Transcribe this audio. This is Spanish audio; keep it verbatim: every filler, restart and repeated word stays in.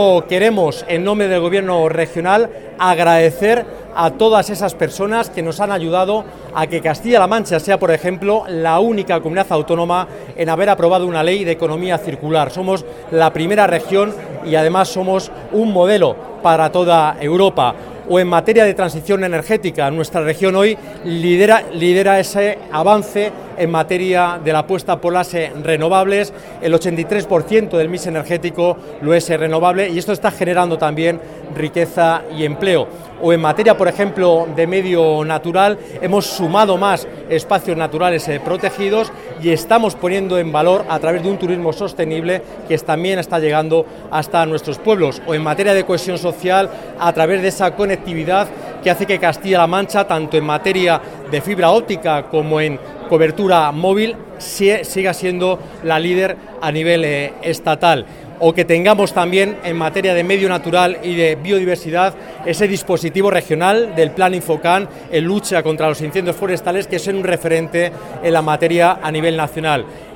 Queremos, en nombre del Gobierno regional, agradecer a todas esas personas que nos han ayudado a que Castilla-La Mancha sea, por ejemplo, la única comunidad autónoma en haber aprobado una ley de economía circular. Somos la primera región y además somos un modelo para toda Europa. O en materia de transición energética, nuestra región hoy lidera, lidera ese avance en materia de la apuesta por las renovables. El ochenta y tres por ciento del mix energético lo es renovable y esto está generando también riqueza y empleo. O en materia, por ejemplo, de medio natural, hemos sumado más espacios naturales eh, protegidos y estamos poniendo en valor a través de un turismo sostenible que también está llegando hasta nuestros pueblos. O en materia de cohesión social, a través de esa conectividad que hace que Castilla-La Mancha, tanto en materia de fibra óptica como en cobertura móvil, siga siendo la líder a nivel eh, estatal. O que tengamos también en materia de medio natural y de biodiversidad ese dispositivo regional del Plan Infocan en lucha contra los incendios forestales, que es un referente en la materia a nivel nacional.